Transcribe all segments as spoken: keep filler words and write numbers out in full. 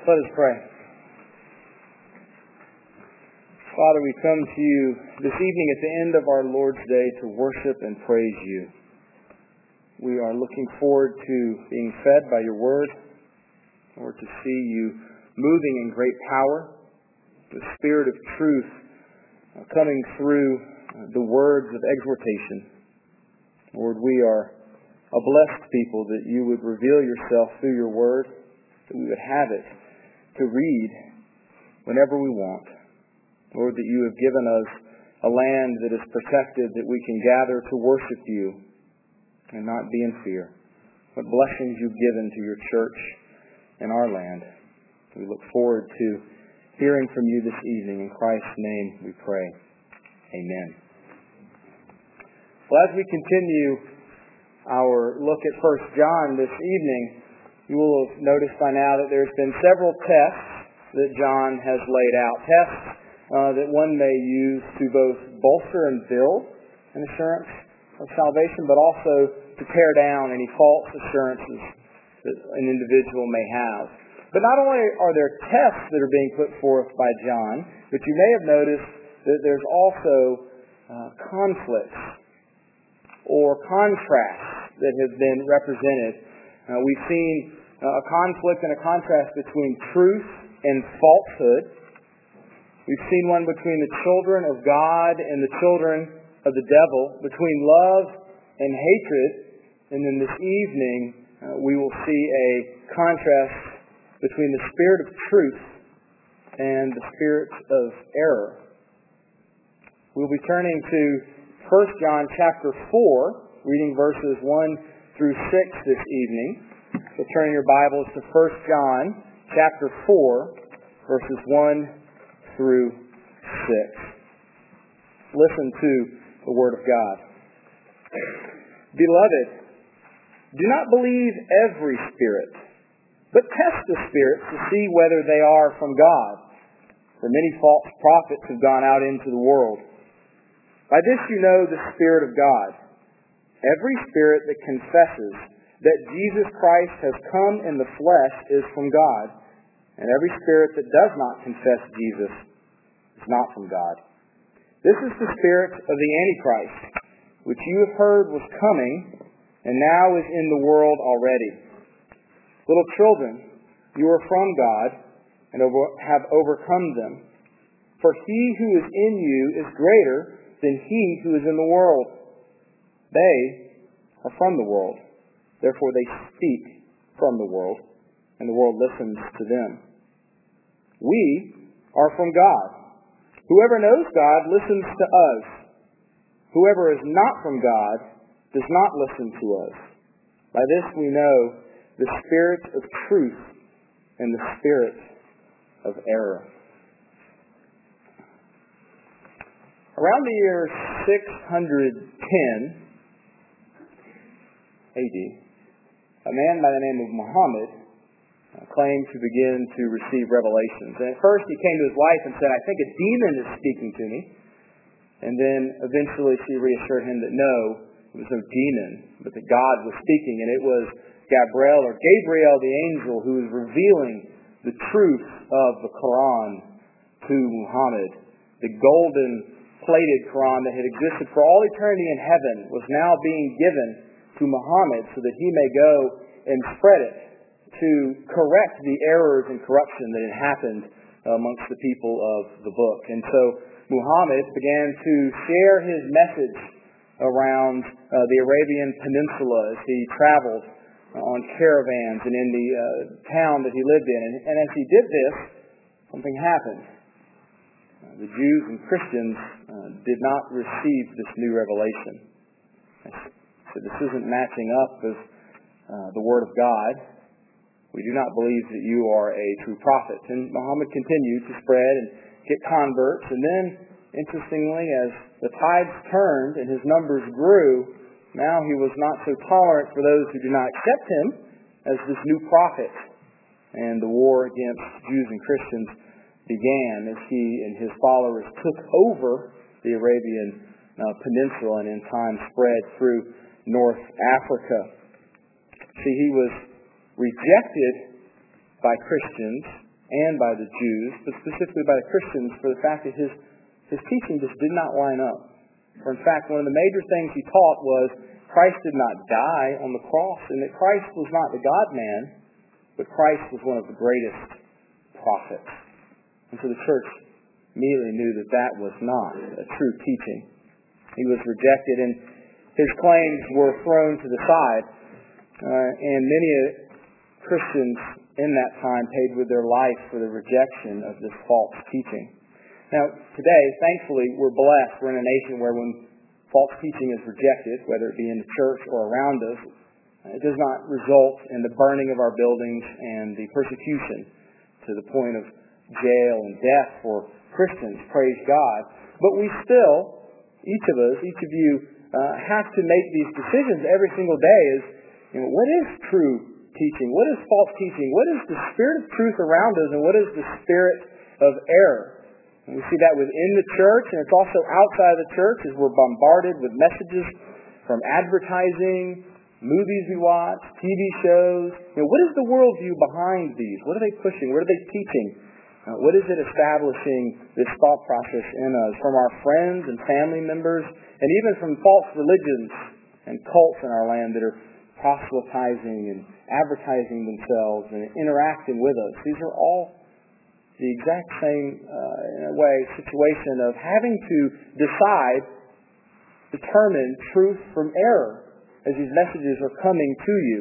Let us pray. Father, we come to you this evening at the end of our Lord's Day to worship and praise you. We are looking forward to being fed by your word, Lord, to see you moving in great power, the Spirit of truth coming through the words of exhortation. Lord, we are a blessed people that you would reveal yourself through your word, that we would have it to read whenever we want. Lord, that you have given us a land that is protected, that we can gather to worship you and not be in fear. What blessings you've given to your church in our land. We look forward to hearing from you this evening. In Christ's name we pray. Amen. Well, as we continue our look at First John this evening, you will have noticed by now that there's been several tests that John has laid out. Tests uh, that one may use to both bolster and build an assurance of salvation, but also to tear down any false assurances that an individual may have. But not only are there tests that are being put forth by John, but you may have noticed that there's also uh, conflicts or contrasts that have been represented. Uh, we've seen uh, a conflict and a contrast between truth and falsehood. We've seen one between the children of God and the children of the devil, between love and hatred. And then this evening, uh, we will see a contrast between the spirit of truth and the spirit of error. We'll be turning to First John chapter four, reading verses one through six this evening. So turn your Bibles to First John chapter four, verses one through six. Listen to the Word of God. Beloved, do not believe every spirit, but test the spirits to see whether they are from God. For many false prophets have gone out into the world. By this you know the Spirit of God. Every spirit that confesses that Jesus Christ has come in the flesh is from God, and every spirit that does not confess Jesus is not from God. This is the spirit of the Antichrist, which you have heard was coming, and now is in the world already. Little children, you are from God, and over, have overcome them. For he who is in you is greater than he who is in the world. They are from the world. Therefore they speak from the world, and the world listens to them. We are from God. Whoever knows God listens to us. Whoever is not from God does not listen to us. By this we know the spirit of truth and the spirit of error. Around the year six hundred ten A D, a man by the name of Muhammad uh, claimed to begin to receive revelations. And at first he came to his wife and said, I think a demon is speaking to me. And then eventually she reassured him that no, it was no demon, but that God was speaking. And it was Gabriel, or Gabriel the angel, who was revealing the truth of the Quran to Muhammad. The golden plated Quran that had existed for all eternity in heaven was now being given to Muhammad so that he may go and spread it to correct the errors and corruption that had happened amongst the people of the book. And so Muhammad began to share his message around uh, the Arabian Peninsula as he traveled on caravans and in the uh, town that he lived in. And, and as he did this, something happened. Uh, the Jews and Christians uh, did not receive this new revelation. So this isn't matching up with uh, the Word of God. We do not believe that you are a true prophet. And Muhammad continued to spread and get converts. And then, interestingly, as the tides turned and his numbers grew, now he was not so tolerant for those who did not accept him as this new prophet. And the war against Jews and Christians began as he and his followers took over the Arabian uh, Peninsula and in time spread through North Africa. See, he was rejected by Christians and by the Jews, but specifically by the Christians, for the fact that his, his teaching just did not line up. For in fact, one of the major things he taught was Christ did not die on the cross, and that Christ was not the God-man, but Christ was one of the greatest prophets. And so the church immediately knew that that was not a true teaching. He was rejected, and his claims were thrown to the side, uh, and many Christians in that time paid with their life for the rejection of this false teaching. Now, today, thankfully, we're blessed. We're in a nation where when false teaching is rejected, whether it be in the church or around us, it does not result in the burning of our buildings and the persecution to the point of jail and death for Christians. Praise God. But we still, each of us, each of you, uh, have to make these decisions every single day as, you know, what is true teaching? What is false teaching? What is the spirit of truth around us, and what is the spirit of error? And we see that within the church, and it's also outside of the church as we're bombarded with messages from advertising, movies we watch, T V shows. You know, what is the worldview behind these? What are they pushing? What are they teaching? Uh, what is it establishing this thought process in us from our friends and family members, and even from false religions and cults in our land that are proselytizing and advertising themselves and interacting with us? These are all the exact same, uh, in a way, situation of having to decide, determine truth from error as these messages are coming to you.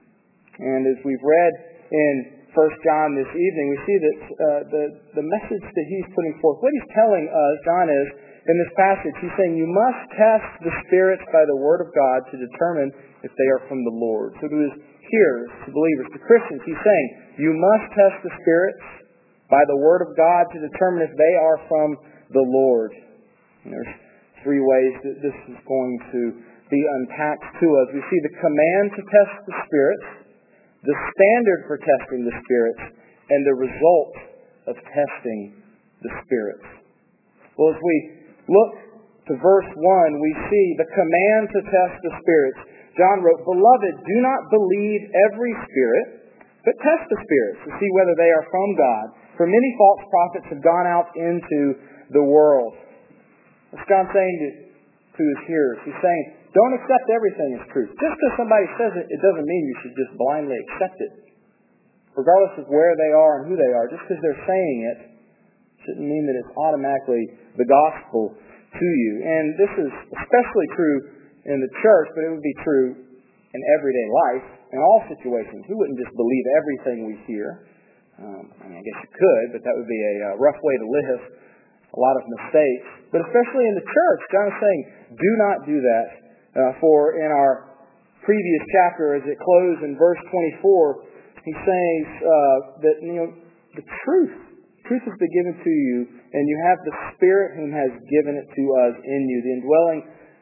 And as we've read in First John this evening, we see that uh, the, the message that he's putting forth, what he's telling us, John is, in this passage, he's saying you must test the spirits by the Word of God to determine if they are from the Lord. So to his hearers, to believers, to Christians, he's saying you must test the spirits by the Word of God to determine if they are from the Lord. And there's three ways that this is going to be unpacked to us. We see the command to test the spirits, the standard for testing the spirits, and the result of testing the spirits. Well, as we look to verse one, we see the command to test the spirits. John wrote, "Beloved, do not believe every spirit, but test the spirits to see whether they are from God. For many false prophets have gone out into the world." What's John saying to, to his hearers? He's saying, don't accept everything as truth. Just because somebody says it, it doesn't mean you should just blindly accept it. Regardless of where they are and who they are, just because they're saying it shouldn't mean that it's automatically the gospel to you. And this is especially true in the church, but it would be true in everyday life, in all situations. We wouldn't just believe everything we hear. Um, I mean, I guess you could, but that would be a uh, rough way to live. A lot of mistakes. But especially in the church, John is saying, do not do that. Uh, for in our previous chapter, as it closed in verse twenty-four, he says uh, that, you know, the truth, truth has been given to you, and you have the Spirit whom has given it to us in you, the indwelling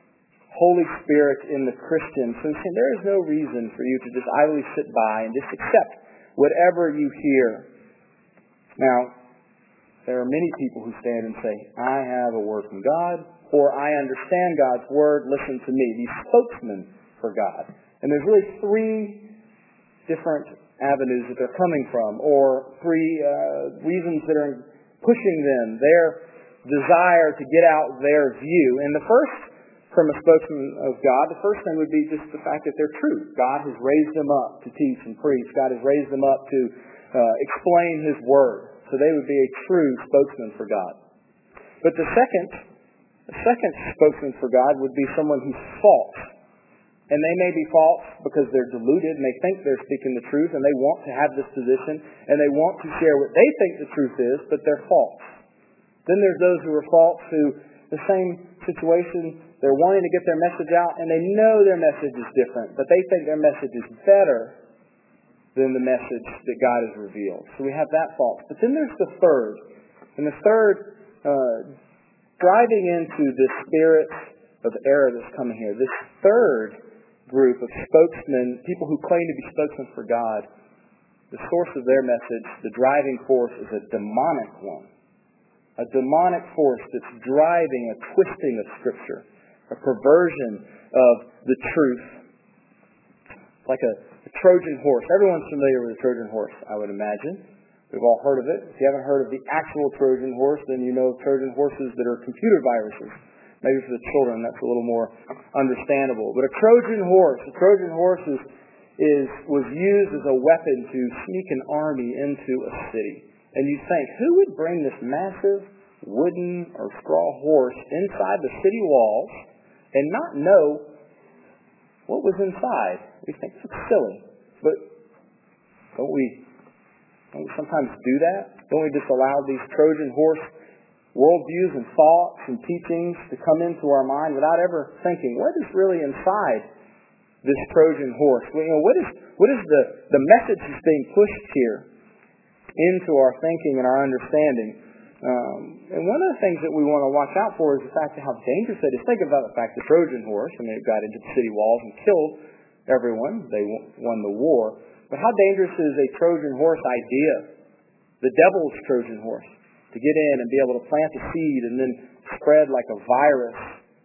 Holy Spirit in the Christian. So he's saying there is no reason for you to just idly sit by and just accept whatever you hear. Now, there are many people who stand and say, I have a word from God, or I understand God's word, listen to me. These spokesmen for God. And there's really three different avenues that they're coming from, or three uh, reasons that are pushing them, their desire to get out their view. And the first, from a spokesman of God, the first thing would be just the fact that they're true. God has raised them up to teach and preach. God has raised them up to uh, explain His Word. So they would be a true spokesman for God. But the second, the second spokesman for God would be someone who's false. And they may be false because they're deluded and they think they're speaking the truth and they want to have this position and they want to share what they think the truth is, but they're false. Then there's those who are false who, the same situation, they're wanting to get their message out and they know their message is different, but they think their message is better than the message that God has revealed. So we have that false. But then there's the third. And the third, uh, driving into the spirit of error that's coming here, this third group of spokesmen, people who claim to be spokesmen for God, the source of their message, the driving force, is a demonic one. A demonic force that's driving a twisting of Scripture, a perversion of the truth. Like a, a Trojan horse. Everyone's familiar with a Trojan horse, I would imagine. We've all heard of it. If you haven't heard of the actual Trojan horse, then you know Trojan horses that are computer viruses. Maybe for the children, that's a little more understandable. But a Trojan horse, a Trojan horse is, is was used as a weapon to sneak an army into a city. And you think, who would bring this massive wooden or straw horse inside the city walls and not know what was inside? We think it's silly. But don't we, don't we sometimes do that? Don't we just allow these Trojan horse worldviews and thoughts and teachings to come into our mind without ever thinking, what is really inside this Trojan horse? You know, what is what is the, the message that's being pushed here into our thinking and our understanding? Um, and one of the things that we want to watch out for is the fact of how dangerous it is. Think about the fact the Trojan horse, I mean, it got into the city walls and killed everyone. They won the war. But how dangerous is a Trojan horse idea? The devil's Trojan horse. To get in and be able to plant a seed and then spread like a virus.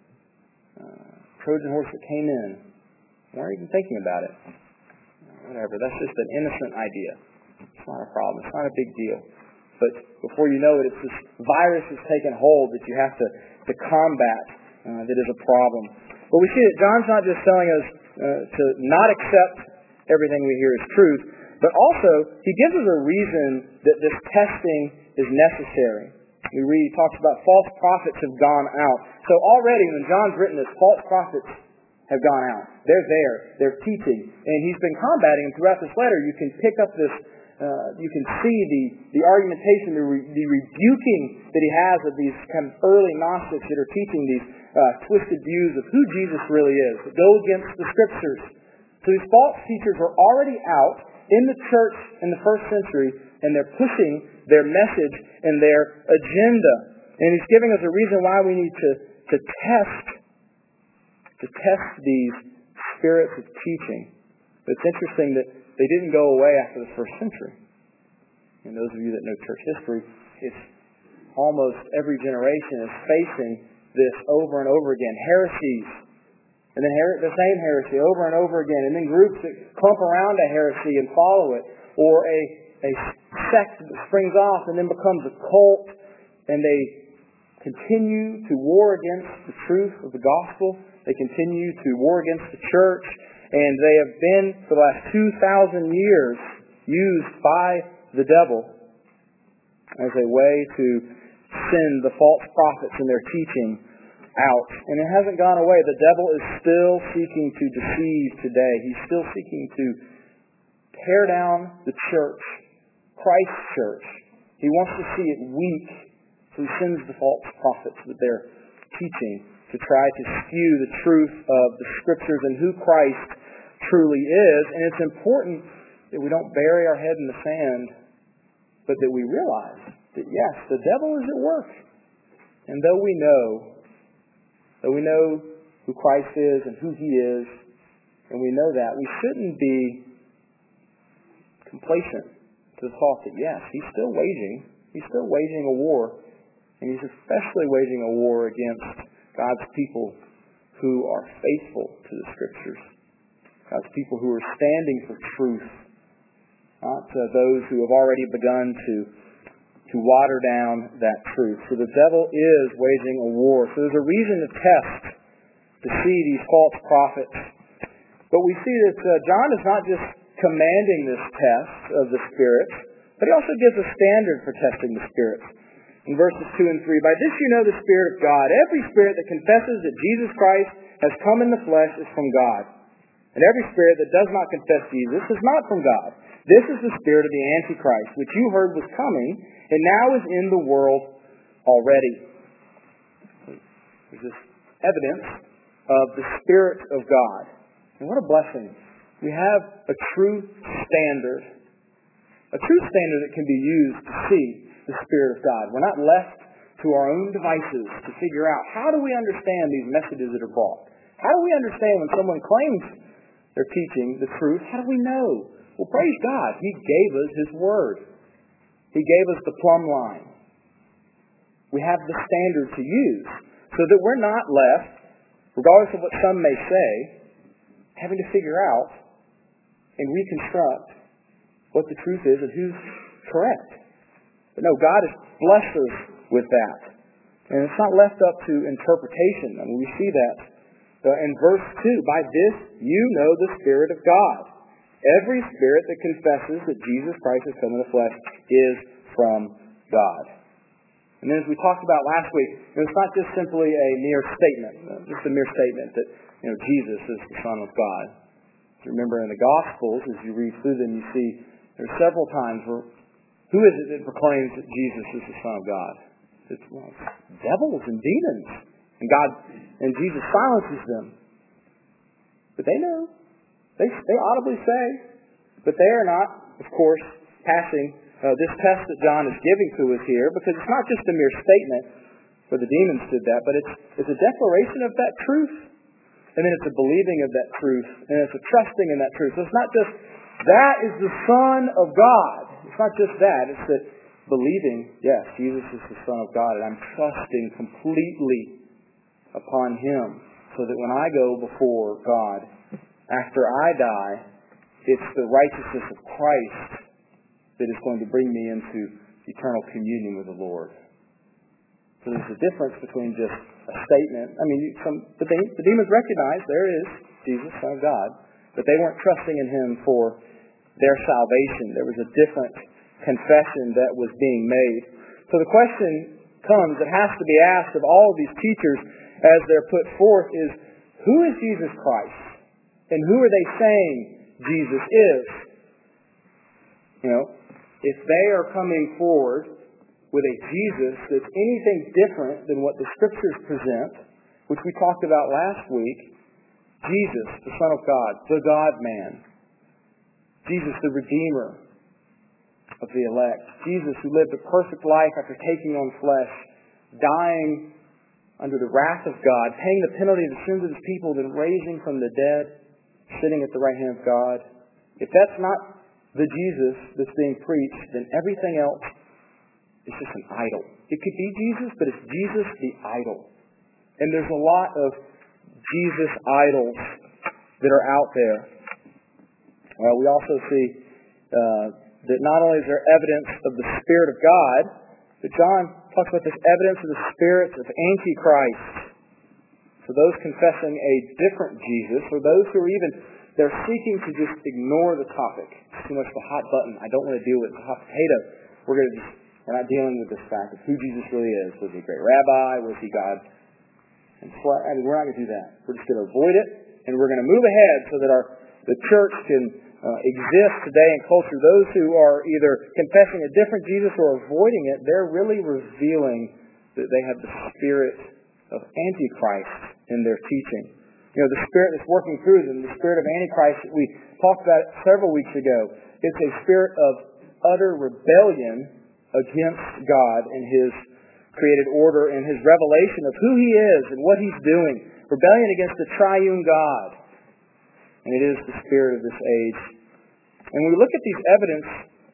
Uh, Trojan horse that came in. Weren't even thinking about it. Whatever. That's just an innocent idea. It's not a problem. It's not a big deal. But before you know it, it's this virus has taken hold that you have to, to combat uh, that is a problem. But we see that John's not just telling us uh, to not accept everything we hear as truth, but also he gives us a reason that this testing is necessary. We read, he talks about false prophets have gone out. So already when John's written this, false prophets have gone out. They're there. They're teaching. And he's been combating them throughout this letter. You can pick up this, uh, you can see the, the argumentation, the, re, the rebuking that he has of these kind of early Gnostics that are teaching these uh, twisted views of who Jesus really is, that go against the Scriptures. So these false teachers are already out in the church in the first century, and they're pushing their message and their agenda. And he's giving us a reason why we need to, to test to test these spirits of teaching. But it's interesting that they didn't go away after the first century. And those of you that know church history, it's almost every generation is facing this over and over again. Heresies. And then her- the same heresy over and over again. And then groups that clump around a heresy and follow it. Or a a sect that springs off and then becomes a cult, and they continue to war against the truth of the gospel. They continue to war against the church, and they have been, for the last two thousand years, used by the devil as a way to send the false prophets and their teaching out. And it hasn't gone away. The devil is still seeking to deceive today. He's still seeking to tear down the church, Christ's church. He wants to see it weak, so he sends the false prophets with their teaching to try to skew the truth of the Scriptures and who Christ truly is. And it's important that we don't bury our head in the sand, but that we realize that, yes, the devil is at work. And though we know, though we know who Christ is and who he is, and we know that, we shouldn't be complacent to the thought that, yes, he's still waging, he's still waging a war, and he's especially waging a war against God's people who are faithful to the Scriptures, God's people who are standing for truth, not uh, those who have already begun to, to water down that truth. So the devil is waging a war. So there's a reason to test, to see these false prophets. But we see that uh, John is not just commanding this test of the spirits, but he also gives a standard for testing the spirits. In verses two and three, by this you know the Spirit of God. Every spirit that confesses that Jesus Christ has come in the flesh is from God. And every spirit that does not confess Jesus is not from God. This is the spirit of the Antichrist, which you heard was coming, and now is in the world already. There's this evidence of the Spirit of God. And what a blessing. We have a true standard, a true standard that can be used to see the Spirit of God. We're not left to our own devices to figure out, how do we understand these messages that are brought? How do we understand when someone claims they're teaching the truth? How do we know? Well, praise God. He gave us His Word. He gave us the plumb line. We have the standard to use so that we're not left, regardless of what some may say, having to figure out and reconstruct what the truth is and who's correct. But no, God has blessed us with that. And it's not left up to interpretation. I mean, we see that uh, in verse two. By this you know the Spirit of God. Every spirit that confesses that Jesus Christ has come in the flesh is from God. And then as we talked about last week, it's not just simply a mere statement, just a mere statement that, you know, Jesus is the Son of God. Remember in the Gospels, as you read through them, you see there are several times where, who is it that proclaims that Jesus is the Son of God? It's, well, it's devils and demons. And God, and Jesus silences them. But they know. They, they audibly say. But they are not, of course, passing uh, this test that John is giving to us here, because it's not just a mere statement where the demons did that, but it's, it's a declaration of that truth. And then it's a believing of that truth, and it's a trusting in that truth. So it's not just, that is the Son of God. It's not just that. It's that believing, yes, Jesus is the Son of God, and I'm trusting completely upon Him, so that when I go before God, after I die, it's the righteousness of Christ that is going to bring me into eternal communion with the Lord. So there's a difference between just a statement. I mean, some, the, the demons recognized there is Jesus, Son of God, but they weren't trusting in Him for their salvation. There was a different confession that was being made. So the question comes that has to be asked of all of these teachers as they're put forth is, who is Jesus Christ? And who are they saying Jesus is? You know, if they are coming forward with a Jesus that's anything different than what the Scriptures present, which we talked about last week, Jesus, the Son of God, the God-man, Jesus, the Redeemer of the elect, Jesus who lived a perfect life after taking on flesh, dying under the wrath of God, paying the penalty of the sins of His people, then raising from the dead, sitting at the right hand of God. If that's not the Jesus that's being preached, then everything else is just an idol. It could be Jesus, but it's Jesus the idol. And there's a lot of Jesus idols that are out there. Well, we also see uh, that not only is there evidence of the Spirit of God, but John talks about this evidence of the spirits of Antichrist. For those confessing a different Jesus, or those who are even, they're seeking to just ignore the topic. It's too much of a hot button. I don't want to deal with it. It's a hot potato. We're going to just, we're not dealing with this fact of who Jesus really is. Was He a great rabbi? Was He God? And so, I mean, we're not going to do that. We're just going to avoid it, and we're going to move ahead so that our the church can uh, exist today in culture. Those who are either confessing a different Jesus or avoiding it, they're really revealing that they have the spirit of Antichrist in their teaching. You know, the spirit that's working through them, the spirit of Antichrist that we talked about several weeks ago, it's a spirit of utter rebellion against God and His created order and His revelation of who He is and what He's doing. Rebellion against the triune God. And it is the spirit of this age. And when we look at these evidence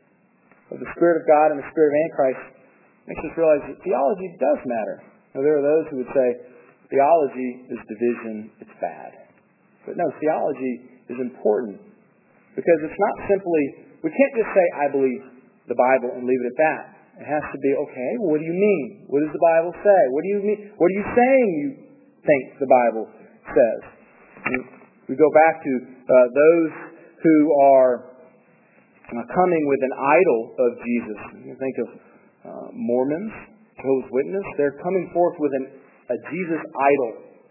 of the Spirit of God and the Spirit of Antichrist, it makes us realize that theology does matter. Now, there are those who would say, theology is division, it's bad. But no, theology is important. Because it's not simply, we can't just say, I believe the Bible and leave it at that. It has to be, okay, well, what do you mean? What does the Bible say? What do you mean? What are you saying you think the Bible says? And we go back to uh, those who are uh, coming with an idol of Jesus. You think of uh, Mormons, Jehovah's Witnesses. They're coming forth with an, a Jesus idol.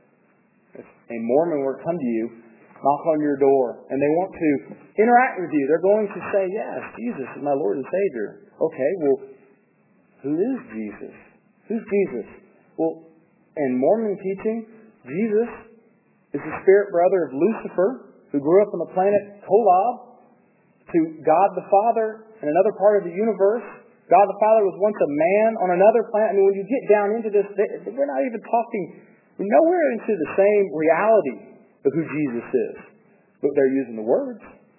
If a Mormon were to come to you, knock on your door, and they want to interact with you, they're going to say, yes, Jesus is my Lord and Savior. Okay, well, who is Jesus? Who's Jesus? Well, in Mormon teaching, Jesus is the spirit brother of Lucifer, who grew up on the planet Kolob, to God the Father in another part of the universe. God the Father was once a man on another planet. I mean, when you get down into this, we're not even talking, we're nowhere into the same reality of who Jesus is. But they're using the words.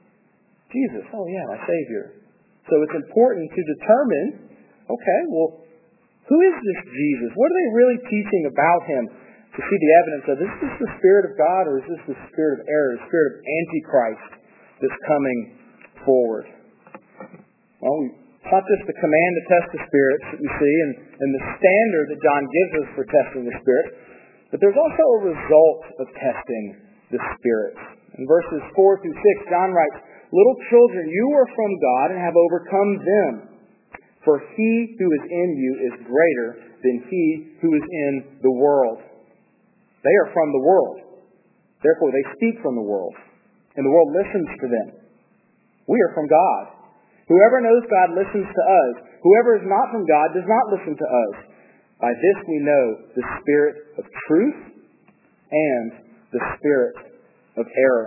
Jesus, oh yeah, my Savior. So it's important to determine, okay, well, who is this Jesus? What are they really teaching about Him? To see the evidence of, is this the Spirit of God or is this the spirit of error, the spirit of Antichrist that's coming forward? Well, we It's not just the command to test the spirits that we see and, and the standard that John gives us for testing the spirits, but there's also a result of testing the spirits. In verses four through six, John writes, "Little children, you are from God and have overcome them. For he who is in you is greater than he who is in the world." They are from the world. Therefore, they speak from the world, and the world listens to them. We are from God. Whoever knows God listens to us. Whoever is not from God does not listen to us. By this we know the spirit of truth and the spirit of error.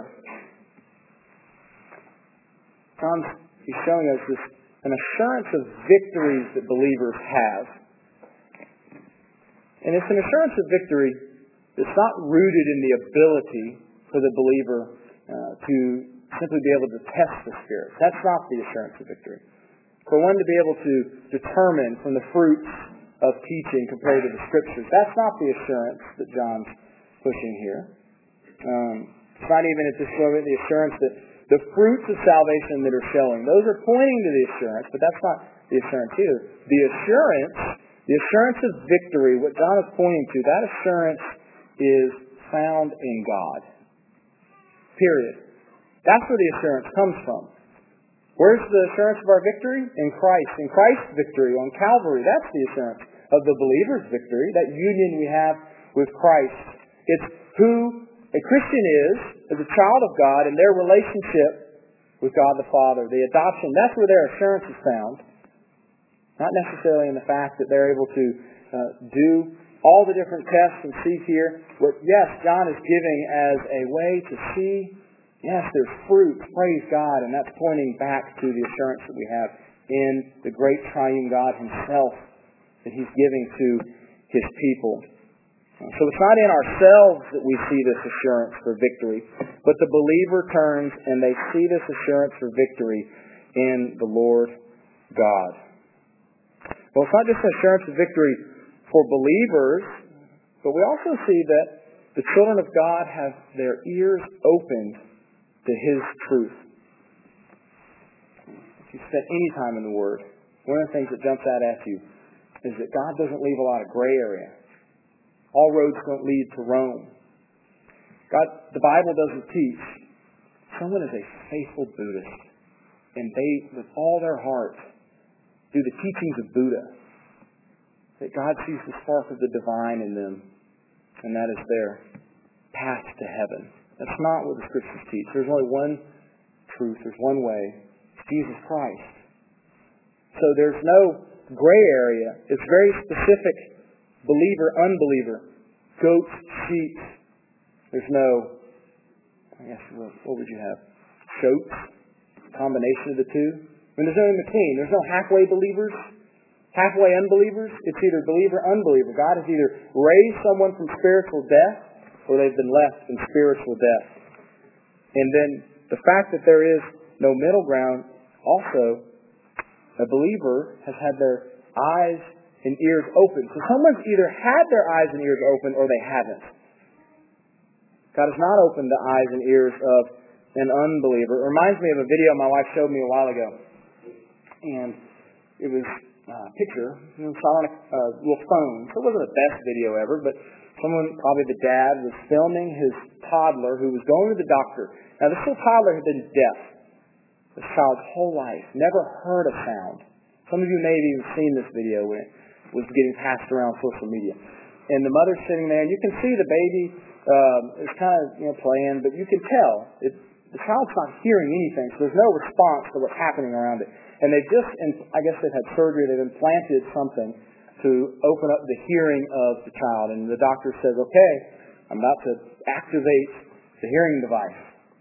John's he's showing us this an assurance of victories that believers have. And it's an assurance of victory that's not rooted in the ability for the believer uh, to simply be able to test the spirits. That's not the assurance of victory. For one to be able to determine from the fruits of teaching compared to the Scriptures, that's not the assurance that John's pushing here. Um, it's not even at this moment the assurance that the fruits of salvation that are showing, those are pointing to the assurance, but that's not the assurance either. The assurance, the assurance of victory, what John is pointing to, that assurance is found in God. Period. That's where the assurance comes from. Where's the assurance of our victory? In Christ. In Christ's victory on Calvary. That's the assurance of the believer's victory, that union we have with Christ. It's who a Christian is as a child of God and their relationship with God the Father. The adoption, that's where their assurance is found. Not necessarily in the fact that they're able to uh, do all the different tests and see here. What, yes, John is giving as a way to see, yes, there's fruit, praise God, and that's pointing back to the assurance that we have in the great triune God himself that he's giving to his people. So it's not in ourselves that we see this assurance for victory, but the believer turns and they see this assurance for victory in the Lord God. Well, it's not just an assurance of victory for believers, but we also see that the children of God have their ears opened to his truth. If you spend any time in the Word, one of the things that jumps out at you is that God doesn't leave a lot of gray area. All roads don't lead to Rome. God, the Bible doesn't teach. Someone is a faithful Buddhist, and they, with all their heart, do the teachings of Buddha. That God sees the spark of the divine in them, and that is their path to heaven. That's not what the Scriptures teach. There's only one truth. There's one way. It's Jesus Christ. So there's no gray area. It's very specific. Believer, unbeliever. Goats, sheep. There's no, I guess, what would you have? Shoats? Combination of the two? I mean, there's no in between. There's no halfway believers. Halfway unbelievers. It's either believer, unbeliever. God has either raised someone from spiritual death or they've been left in spiritual death. And then the fact that there is no middle ground, also, a believer has had their eyes and ears open. So someone's either had their eyes and ears open or they haven't. God has not opened the eyes and ears of an unbeliever. It reminds me of a video my wife showed me a while ago. And it was a picture, you know, shot on a uh, little phone. So it wasn't the best video ever, but someone, probably the dad, was filming his toddler who was going to the doctor. Now this little toddler had been deaf this child's whole life, never heard a sound. Some of you may have even seen this video when it was getting passed around social media. And the mother's sitting there, and you can see the baby um, is kind of you know playing, but you can tell it, the child's not hearing anything, so there's no response to what's happening around it. And they've just, I guess they've had surgery, they've implanted something to open up the hearing of the child. And the doctor says, okay, I'm about to activate the hearing device.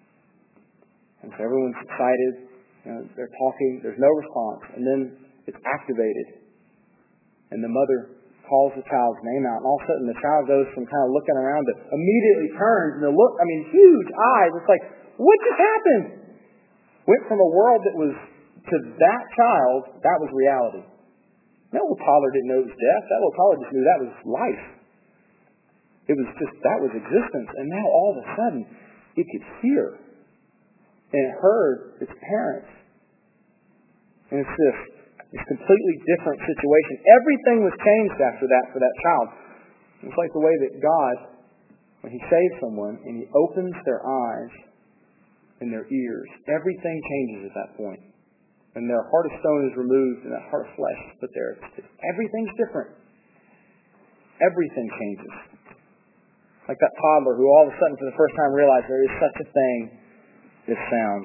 And so everyone's excited, you know, they're talking, there's no response, and then it's activated. And the mother calls the child's name out, and all of a sudden the child goes from kind of looking around to immediately turns, and the look, I mean, huge eyes, it's like, what just happened? Went from a world that was, to that child, that was reality. That little toddler didn't know it was death. That little toddler just knew that was life. It was just, that was existence. And now all of a sudden, it could hear. And it heard its parents. And it's this This completely different situation. Everything was changed after that for that child. It's like the way that God, when He saves someone and He opens their eyes and their ears, everything changes at that point. And their heart of stone is removed and that heart of flesh is put there. Everything's different. Everything changes. Like that toddler who all of a sudden for the first time realized there is such a thing as sound.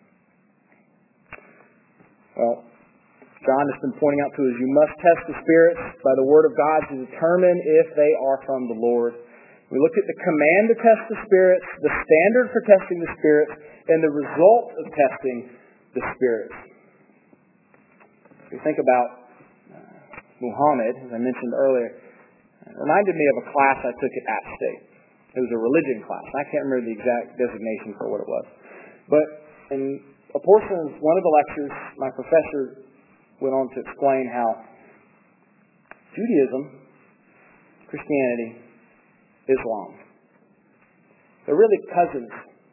Well, John has been pointing out to us, you must test the spirits by the Word of God to determine if they are from the Lord. We looked at the command to test the spirits, the standard for testing the spirits, and the result of testing the spirits. If you think about uh, Muhammad, as I mentioned earlier, it reminded me of a class I took at App State. It was a religion class. I can't remember the exact designation for what it was. But in a portion of one of the lectures, my professor went on to explain how Judaism, Christianity, Islam, they're really cousins.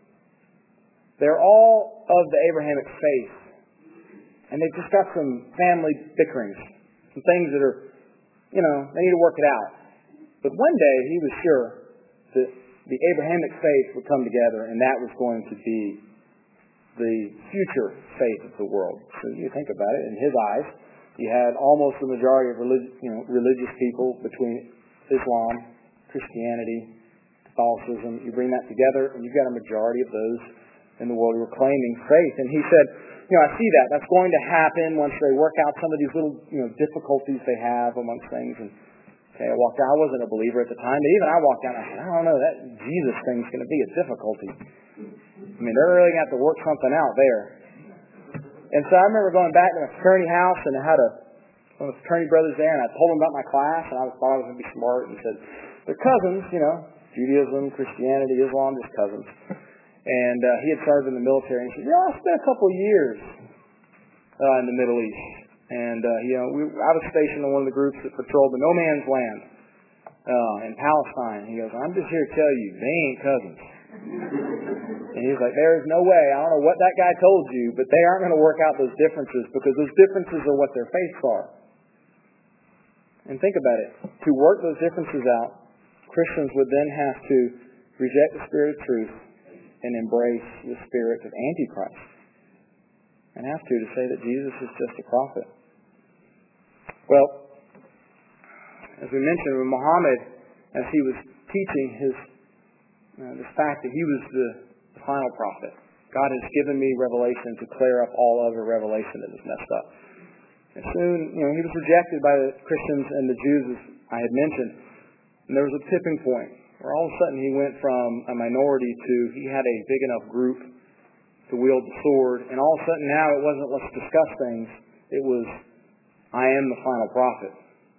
They're all of the Abrahamic faith. And they've just got some family bickerings, some things that are, you know, they need to work it out. But one day he was sure that the Abrahamic faith would come together and that was going to be the future faith of the world. So you think about it, in his eyes, you had almost the majority of relig- you know, religious people between Islam, Christianity, Catholicism. You bring that together and you've got a majority of those in the world who are claiming faith. And he said, you know, I see that. That's going to happen once they work out some of these little, you know, difficulties they have amongst things. And okay, I walked out. I wasn't a believer at the time, but even I walked out and I said, I don't know, that Jesus thing's going to be a difficulty. I mean, they're really going to have to work something out there. And so I remember going back to my fraternity house, and I had a one of the fraternity brothers there, and I told him about my class, and I thought I was going to be smart, and said, they're cousins, you know, Judaism, Christianity, Islam, just cousins. And uh, he had served in the military, and he said, yeah, I spent a couple of years uh, in the Middle East. And, uh, you know, we, I was stationed on one of the groups that patrolled the no man's land uh, in Palestine. He goes, I'm just here to tell you, they ain't cousins. And he's like, there is no way. I don't know what that guy told you, but they aren't going to work out those differences because those differences are what their faiths are. And think about it. To work those differences out, Christians would then have to reject the spirit of truth and embrace the spirit of Antichrist. And have to to say that Jesus is just a prophet. Well, as we mentioned, when Muhammad, as he was teaching his uh, this fact that he was the, the final prophet, God has given me revelation to clear up all other revelation that was messed up. And soon, you know, he was rejected by the Christians and the Jews, as I had mentioned. And there was a tipping point where all of a sudden he went from a minority to he had a big enough group to wield the sword. And all of a sudden now it wasn't let's discuss things. It was I am the final prophet.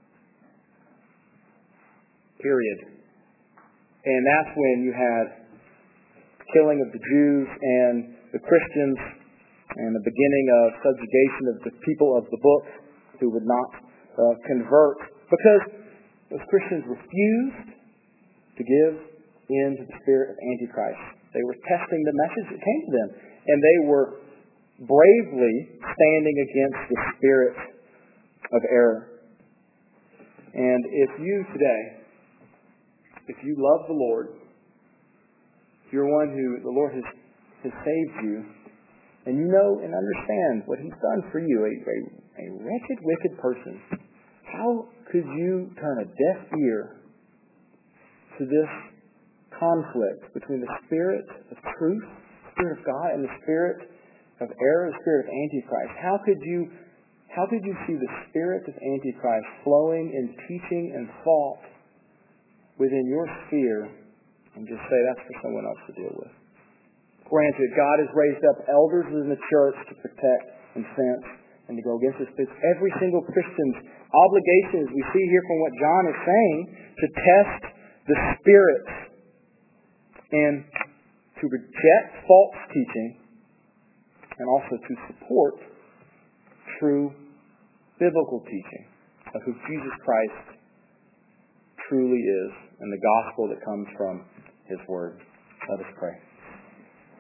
Period. And that's when you had killing of the Jews and the Christians and the beginning of subjugation of the people of the book who would not uh, convert because those Christians refused to give in to the spirit of Antichrist. They were testing the message that came to them, and they were bravely standing against the spirit of error. And if you today, if you love the Lord, if you're one who the Lord has, has saved you, and you know and understand what He's done for you, a, a, a wretched, wicked person, how could you turn a deaf ear to this conflict between the spirit of truth, the spirit of God, and the spirit of error, the spirit of Antichrist? How could you, how could you see the spirit of Antichrist flowing in teaching and thought within your sphere and just say that's for someone else to deal with? Granted, God has raised up elders in the church to protect and fence and to go against this. But it's every single Christian's obligation, as we see here from what John is saying, to test the spirits and to reject false teaching and also to support true biblical teaching of who Jesus Christ truly is and the gospel that comes from His Word. Let us pray.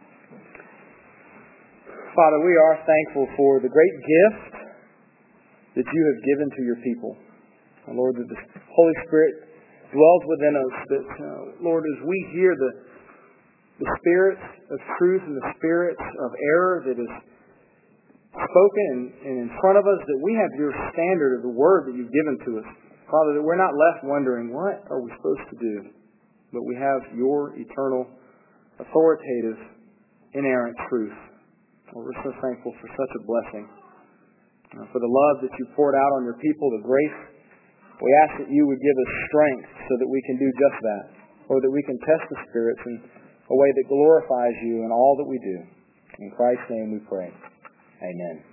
Father, we are thankful for the great gift that you have given to your people. And Lord, that the Holy Spirit dwells within us. That, uh, Lord, as we hear the, the spirits of truth and the spirits of error that is spoken and, and in front of us, that we have your standard of the word that you've given to us. Father, that we're not left wondering, what are we supposed to do? But we have your eternal, authoritative, inerrant truth. Well, we're so thankful for such a blessing. Uh, for the love that you poured out on your people, the grace. We ask that you would give us strength so that we can do just that. Or that we can test the spirits in a way that glorifies you in all that we do. In Christ's name we pray. Amen.